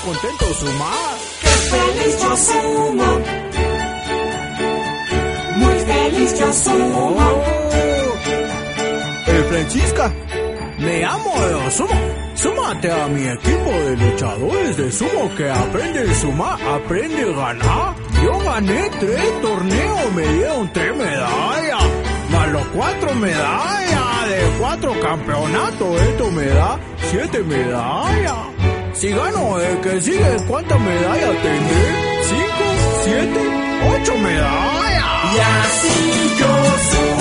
contento sumar. ¡Qué feliz yo sumo! Muy feliz yo sumo. Francisca, me amo de sumo. Súmate a mi equipo de luchadores de sumo que aprende a sumar, aprende a ganar. Yo gané 3 torneos, me dieron 3 medallas, más los 4 medallas de 4 campeonatos. Esto me da 7 medallas. Si gano el que sigue, ¿cuántas medallas tendré? 5, 7, 8 medallas. Y así yo sumo.